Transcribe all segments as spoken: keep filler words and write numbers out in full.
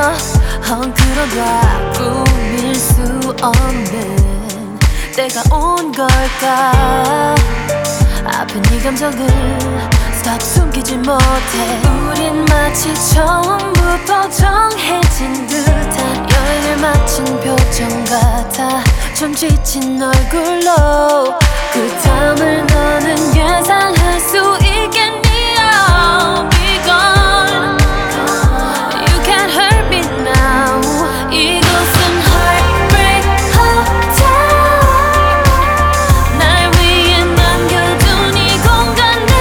그저 헝클어봐 꾸밀 수 없는 때가 온 걸까. 아픈 이 감정을 stop 숨기지 못해. 우린 마치 처음부터 정해진 듯한 여행을 마친 표정 같아. 좀 지친 얼굴로 그 다음을 너는 예상할 수 있겠니? I'll be gone. You can't hurt me now. 이곳은 Heartbreak Hotel. 날 위해 남겨둔 이 공간에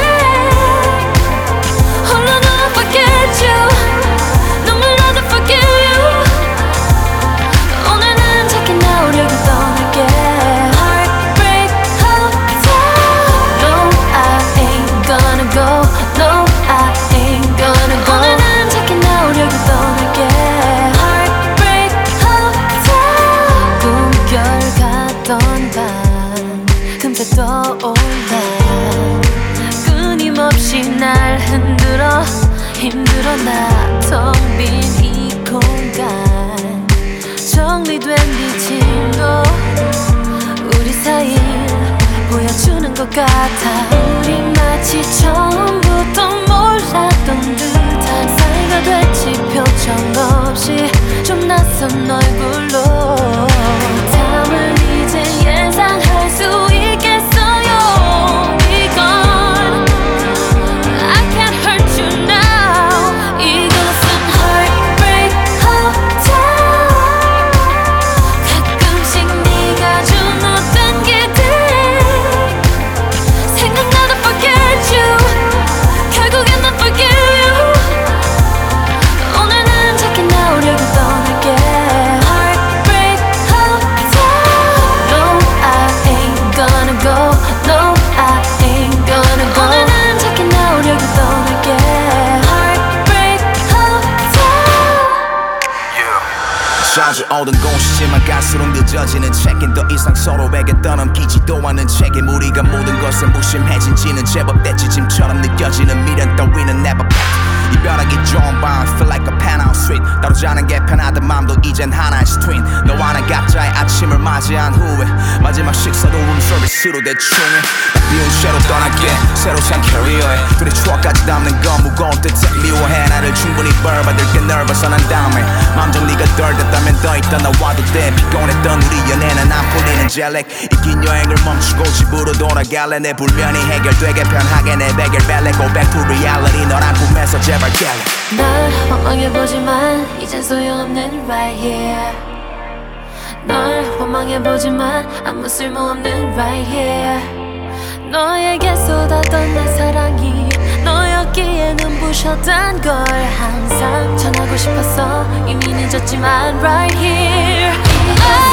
홀로 나 forget you. 눈물로도 forgive you. 오늘은 작게 나오려고 떠날게. Heartbreak Hotel. No, I ain't gonna go. No, I ain't gonna go. 오늘은 작게 나오려고 떠날게. Heartbreak Hotel. 꿈결 같던 밤 금세 떠올라. 끊임없이 날 흔들어 힘들어 나 텅 빈 이 공간. 정리된 비침도 우리 사이 보여주는 것 같아. 우리 마치 처음부터 몰랐던 듯한 사이가 될지 표정 없이 좀 낯선 얼굴로 담을 이제 예상할 수 있겠어요. Be gone. I can't hurt you now. 이곳은 Heartbreak Hotel. 가끔씩 네가 준 어떤 기대 생각나도 forget you. 결국엔 난 forgive you. 오늘은 작게 나오려고 떠날게. Heartbreak Hotel. No, I ain't gonna go. No, I ain't gonna go. 오늘은 작게 나오려고 떠날게. Heartbreak Hotel. 자주 오던 곳이지만 갈수록 늦어지는 check-in. 더 이상 서로에게 떠넘기지도 않은 책임. 우리가 모든 것에 무심해진 지는 제법 됐지. 짐처럼 느껴지는 미련 따위는 never back. 이별하기 좋은 밤 feel like a penthouse suite. 따로자는 게 편하던 맘도 이젠 하나의 스트린. 너와는 각자의 아침을 맞이한 후에 마지막 식사도 룸서비스로 대충해. 비운 채로 떠날게. 새로 산 캐리어에 둘의 추억까지 담는 건 무거운 듯해. 미워해 나를 충분히 벌받을 게 nervous 한 다음에 맘 정리가 덜 됐다면 더 있다 나와도 돼. 피곤했던 우리 연애는 안 풀리는 젤렉. 이긴 여행을 멈추고 집으로 돌아갈래. 내 불면이 해결되게 편하게 내 베개 벨레. Go back to reality. 너란 꿈에서 제발 깰래. 날 원망해보지만 이젠 소용없는 right here. 널 원망해보지만 아무 쓸모없는 right here. 너에게 쏟았던 내 사랑이 너였기에 눈부셨던 걸 항상 전하고 싶었어. 이미 늦었지만 right here.